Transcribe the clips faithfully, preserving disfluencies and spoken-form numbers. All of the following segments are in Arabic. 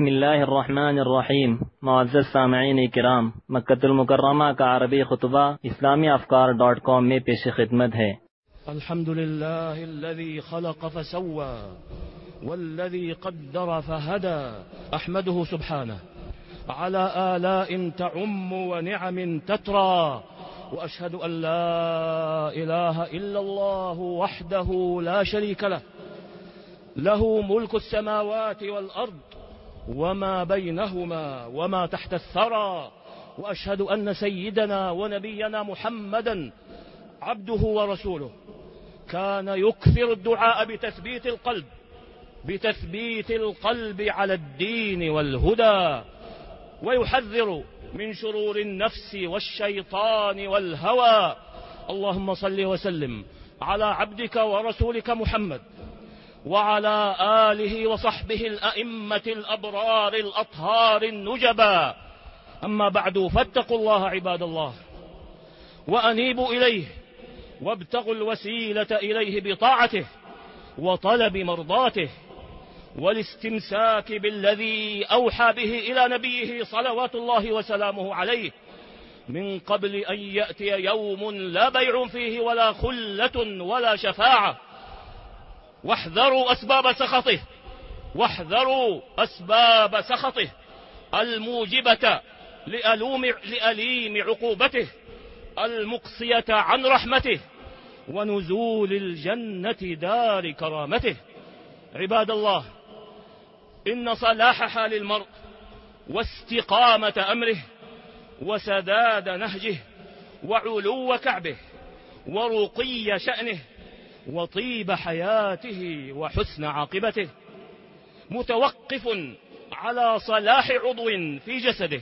بسم الله الرحمن الرحیم. معزز سامعین کرام، مکہ المکرمہ کا عربی خطبہ اسلامی افکار ڈاٹ کام میں پیش خدمت ہے۔ الحمد لله الذي خلق فسوى والذي قدر فهدى، أحمده سبحانه على آلاء تعم ونعم تترى، وأشهد أن لا إله إلا الله وحده لا شريك له، له ملك السماوات والأرض وما بينهما وما تحت الثرى، وأشهد أن سيدنا ونبينا محمدا عبده ورسوله كان يكثر الدعاء بتثبيت القلب بتثبيت القلب على الدين والهدى، ويحذر من شرور النفس والشيطان والهوى. اللهم صل وسلم على عبدك ورسولك محمد وعلى آله وصحبه الأئمة الأبرار الأطهار النجبا. أما بعد، فاتقوا الله عباد الله وأنيبوا إليه وابتغوا الوسيلة إليه بطاعته وطلب مرضاته والاستمساك بالذي أوحى به إلى نبيه صلوات الله وسلامه عليه، من قبل أن يأتي يوم لا بيع فيه ولا خلة ولا شفاعة. واحذروا أسباب سخطه واحذروا أسباب سخطه الموجبة لألوم لأليم عقوبته، المقصية عن رحمته ونزول الجنة دار كرامته. عباد الله، إن صلاح حال المرء واستقامة أمره وسداد نهجه وعلو كعبه ورقي شأنه وطيب حياته وحسن عاقبته متوقف على صلاح عضو في جسده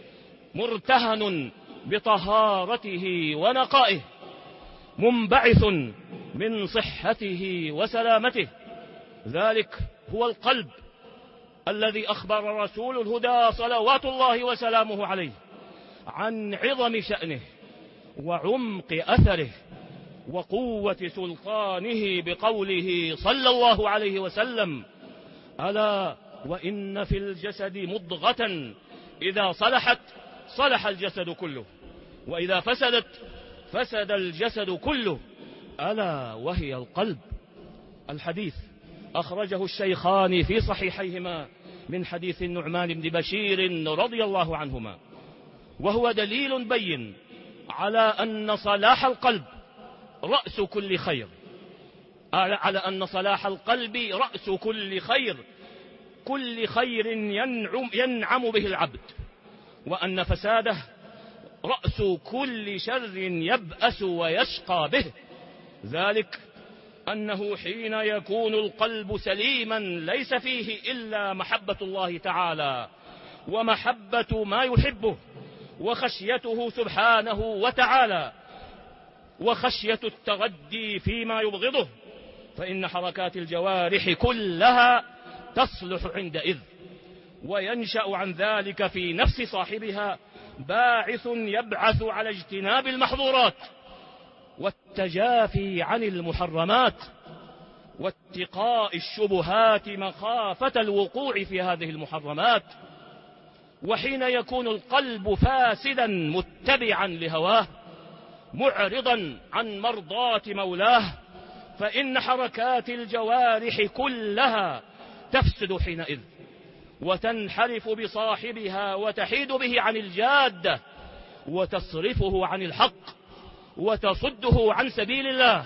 مرتهن بطهارته ونقائه، منبعث من صحته وسلامته. ذلك هو القلب الذي أخبر رسول الهدى صلوات الله وسلامه عليه عن عظم شأنه وعمق أثره وقوة سلطانه بقوله صلى الله عليه وسلم: ألا وإن في الجسد مضغة إذا صلحت صلح الجسد كله، وإذا فسدت فسد الجسد كله، ألا وهي القلب. الحديث أخرجه الشيخان في صحيحيهما من حديث النعمان بن بشير رضي الله عنهما، وهو دليل بين على أن صلاح القلب رأس كل خير، على أن صلاح القلب رأس كل خير كل خير ينعم, ينعم به العبد، وأن فساده رأس كل شر يبأس ويشقى به. ذلك أنه حين يكون القلب سليما ليس فيه إلا محبة الله تعالى ومحبة ما يحبه وخشيته سبحانه وتعالى وخشية التغدي فيما يبغضه، فإن حركات الجوارح كلها تصلح عندئذ، وينشأ عن ذلك في نفس صاحبها باعث يبعث على اجتناب المحظورات والتجافي عن المحرمات واتقاء الشبهات مخافة الوقوع في هذه المحرمات. وحين يكون القلب فاسدا متبعا لهواه معرضا عن مرضاة مولاه، فإن حركات الجوارح كلها تفسد حينئذ وتنحرف بصاحبها وتحيد به عن الجادة وتصرفه عن الحق وتصده عن سبيل الله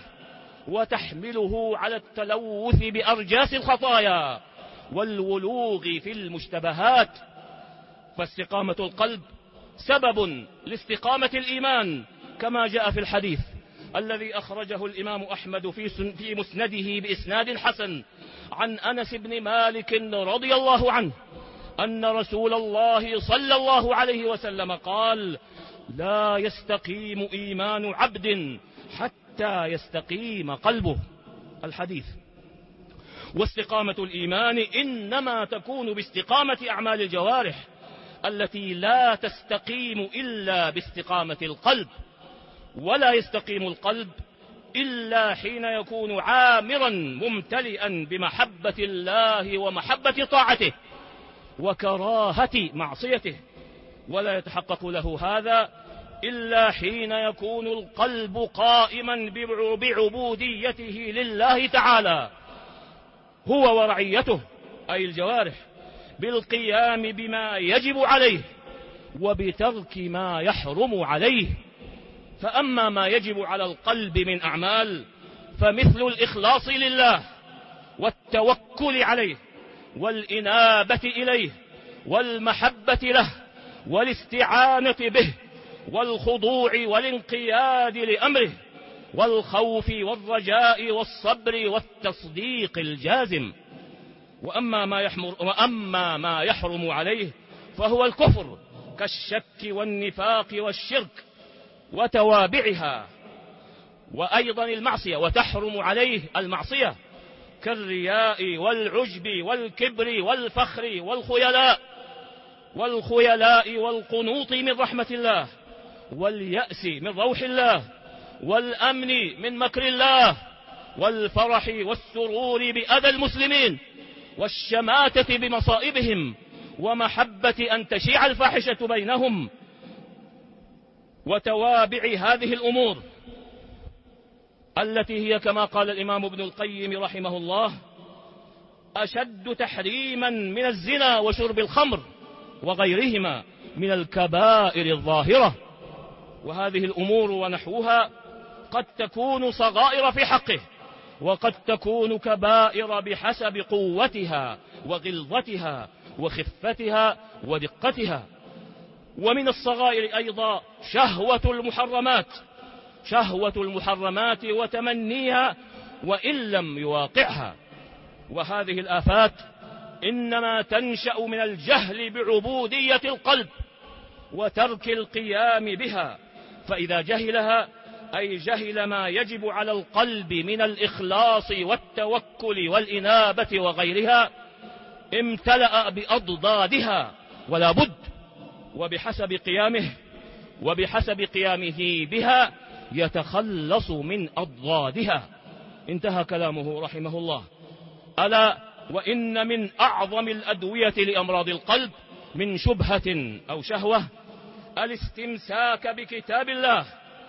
وتحمله على التلوث بأرجاس الخطايا والولوغ في المشتبهات. فاستقامة القلب سبب لاستقامة الإيمان، كما جاء في الحديث الذي أخرجه الإمام أحمد في مسنده بإسناد حسن عن أنس بن مالك رضي الله عنه أن رسول الله صلى الله عليه وسلم قال: لا يستقيم إيمان عبد حتى يستقيم قلبه. الحديث. واستقامة الإيمان إنما تكون باستقامة أعمال الجوارح التي لا تستقيم إلا باستقامة القلب، ولا يستقيم القلب إلا حين يكون عامرا ممتلئا بمحبة الله ومحبة طاعته، وكراهة معصيته، ولا يتحقق له هذا إلا حين يكون القلب قائما بعبوديته لله تعالى هو ورعيته أي الجوارح، بالقيام بما يجب عليه وبترك ما يحرم عليه. فأما ما يجب على القلب من أعمال فمثل الإخلاص لله والتوكل عليه والإنابة إليه والمحبة له والاستعانة به والخضوع والانقياد لأمره والخوف والرجاء والصبر والتصديق الجازم. وأما ما يحمر وأما ما يحرم عليه فهو الكفر كالشك والنفاق والشرك وتوابعها، وأيضا المعصية، وتحرم عليه المعصية كالرياء والعجب والكبر والفخر والخيلاء والخيلاء والقنوط من رحمة الله واليأس من روح الله والأمن من مكر الله والفرح والسرور بأذى المسلمين والشماتة بمصائبهم ومحبة أن تشيع الفاحشة بينهم وتوابع هذه الأمور التي هي كما قال الإمام ابن القيم رحمه الله أشد تحريما من الزنا وشرب الخمر وغيرهما من الكبائر الظاهرة. وهذه الأمور ونحوها قد تكون صغائر في حقه وقد تكون كبائر بحسب قوتها وغلظتها وخفتها ودقتها. ومن الصغائر أيضا شهوة المحرمات شهوة المحرمات وتمنيها وإن لم يواقعها. وهذه الآفات إنما تنشأ من الجهل بعبودية القلب وترك القيام بها، فإذا جهلها أي جهل ما يجب على القلب من الإخلاص والتوكل والإنابة وغيرها امتلأ بأضدادها ولا بد، وبحسب قيامه وبحسب قيامه بها يتخلص من أضدادها. انتهى كلامه رحمه الله. ألا وإن من أعظم الأدوية لأمراض القلب من شبهة أو شهوة الاستمساك بكتاب الله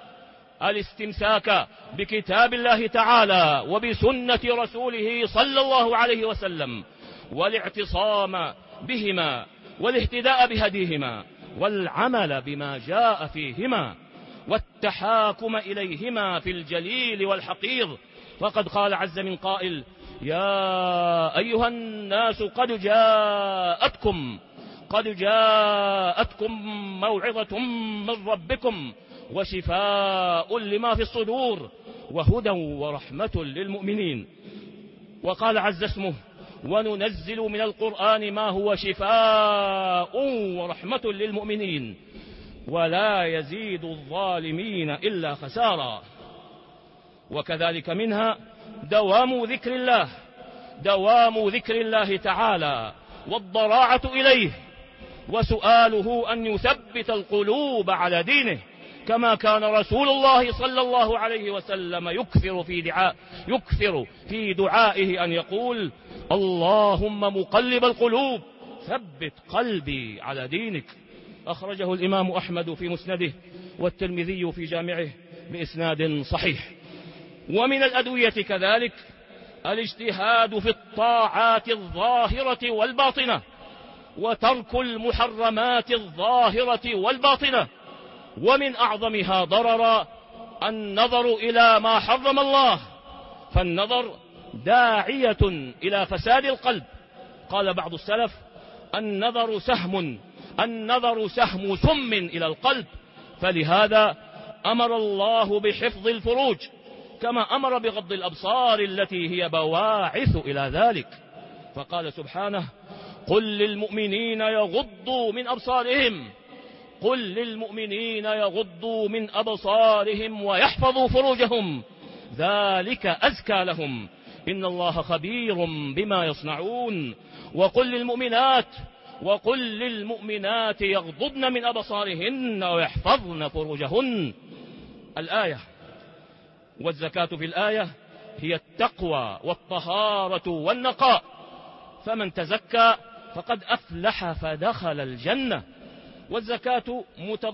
الاستمساك بكتاب الله تعالى وبسنة رسوله صلى الله عليه وسلم والاعتصام بهما والاهتداء بهديهما والعمل بما جاء فيهما والتحاكم إليهما في الجليل والحقير. فقد قال عز من قائل: يا أيها الناس قد جاءتكم قد جاءتكم موعظة من ربكم وشفاء لما في الصدور وهدى ورحمة للمؤمنين. وقال عز اسمه: وننزل من القرآن ما هو شفاء ورحمة للمؤمنين ولا يزيد الظالمين إلا خسارا. وكذلك منها دوام ذكر الله دوام ذكر الله تعالى والضراعة إليه وسؤاله أن يثبت القلوب على دينه، كما كان رسول الله صلى الله عليه وسلم يكثر في دعاء يكثر في دعائه أن يقول: اللهم مقلب القلوب ثبت قلبي على دينك. أخرجه الإمام أحمد في مسنده والترمذي في جامعه بإسناد صحيح. ومن الأدوية كذلك الاجتهاد في الطاعات الظاهرة والباطنة وترك المحرمات الظاهرة والباطنة. ومن أعظمها ضررا النظر إلى ما حرم الله، فالنظر داعية إلى فساد القلب. قال بعض السلف: النظر سهم النظر سهم سم إلى القلب، فلهذا أمر الله بحفظ الفروج كما أمر بغض الأبصار التي هي بواعث إلى ذلك. فقال سبحانه: قل للمؤمنين يغضوا من أبصارهم قل للمؤمنين يغضوا من أبصارهم ويحفظوا فروجهم ذلك أزكى لهم إن الله خبير بما يصنعون. وقل للمؤمنات وقل للمؤمنات يغضضن من أبصارهن ويحفظن فروجهن. الآية. والزكاة في الآية هي التقوى والطهارة والنقاء، فمن تزكى فقد أفلح فدخل الجنة. والزكاة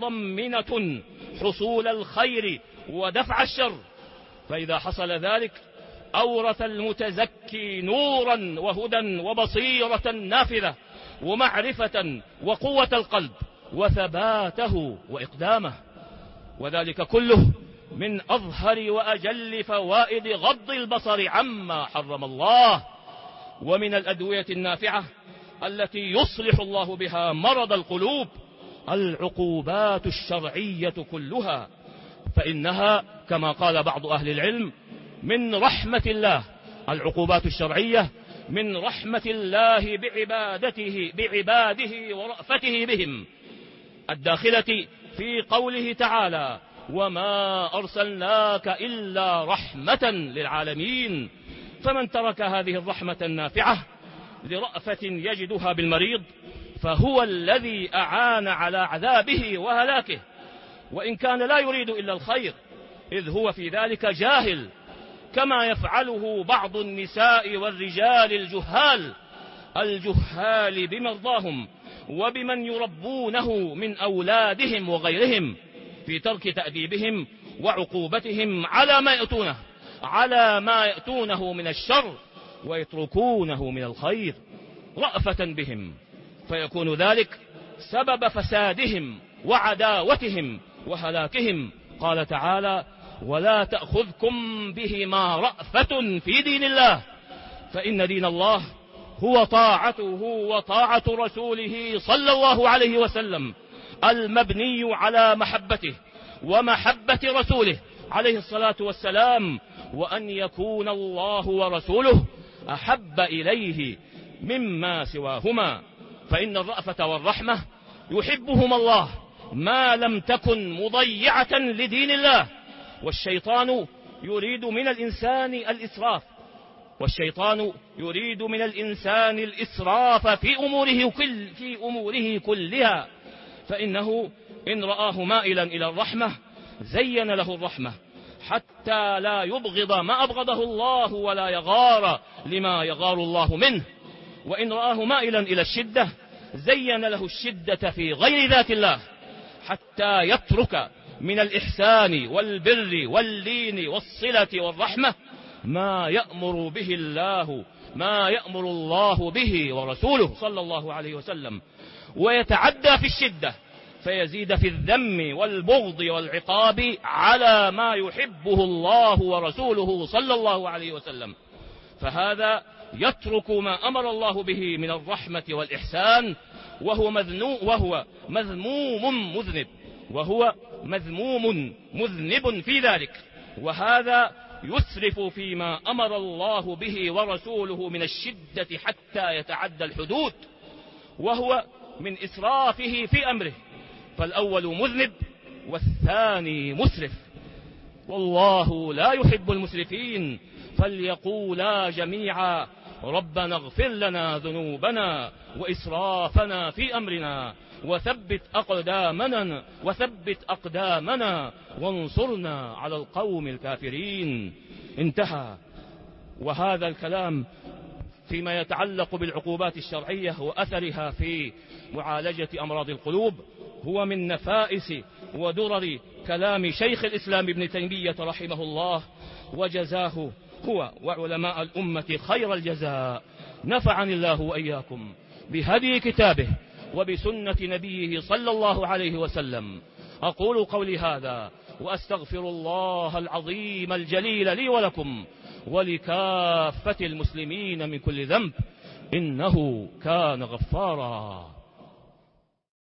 متضمنة حصول الخير ودفع الشر، فإذا حصل ذلك أورث المتزكي نورا وهدى وبصيرة نافذة ومعرفة وقوة القلب وثباته وإقدامه، وذلك كله من أظهر وأجل فوائد غض البصر عما حرم الله، ومن الأدوية النافعة التي يصلح الله بها مرض القلوب العقوبات الشرعية كلها، فإنها كما قال بعض أهل العلم من رحمة الله. العقوبات الشرعية من رحمة الله بعبادته بعباده ورأفته بهم، الداخلة في قوله تعالى: وما أرسلناك إلا رحمة للعالمين. فمن ترك هذه الرحمة النافعة لرأفة يجدها بالمريض فهو الذي أعان على عذابه وهلاكه، وإن كان لا يريد إلا الخير، إذ هو في ذلك جاهل، كما يفعله بعض النساء والرجال الجهال الجهال بمرضاهم وبمن يربونه من أولادهم وغيرهم، في ترك تأديبهم وعقوبتهم على ما يأتونه على ما يأتونه من الشر ويتركونه من الخير رأفة بهم، فيكون ذلك سبب فسادهم وعداوتهم وهلاكهم. قال تعالى: ولا تأخذكم بهما رأفة في دين الله، فإن دين الله هو طاعته وطاعة رسوله صلى الله عليه وسلم المبني على محبته ومحبة رسوله عليه الصلاة والسلام، وأن يكون الله ورسوله أحب إليه مما سواهما، فإن الرأفة والرحمة يحبهما الله ما لم تكن مضيعة لدين الله. والشيطان يريد من الإنسان الإسراف والشيطان يريد من الإنسان الإسراف في أموره كل في أموره كلها، فإنه إن رآه مائلا إلى الرحمة زين له الرحمة حتى لا يبغض ما أبغضه الله ولا يغار لما يغار الله منه، وإن رآه مائلا إلى الشدة زين له الشدة في غير ذات الله حتى يترك من الإحسان والبر واللين والصلة والرحمة ما يأمر به الله ما يأمر الله به ورسوله صلى الله عليه وسلم، ويتعدى في الشدة فيزيد في الذم والبغض والعقاب على ما يحبه الله ورسوله صلى الله عليه وسلم، فهذا يترك ما أمر الله به من الرحمة والإحسان وهو مذنوم وهو مذموم مذنب وهو مذموم مذنب في ذلك، وهذا يسرف فيما أمر الله به ورسوله من الشدة حتى يتعدى الحدود، وهو من إسرافه في أمره، فالأول مذنب والثاني مسرف، والله لا يحب المسرفين، فليقولا جميعا ربنا اغفر لنا ذنوبنا وإسرافنا في أمرنا وثبت أقدامنا وثبت أقدامنا وانصرنا على القوم الكافرين. انتهى. وهذا الكلام فيما يتعلق بالعقوبات الشرعية وأثرها في معالجة أمراض القلوب هو من نفائس ودرر كلام شيخ الإسلام ابن تيمية رحمه الله، وجزاه هو وعلماء الأمة خير الجزاء. نفعني الله وإياكم بهدي كتابه وبسنة نبيه صلى الله عليه وسلم. أقول قولي هذا وأستغفر الله العظيم الجليل لي ولكم ولكافة المسلمين من كل ذنب، إنه كان غفارا.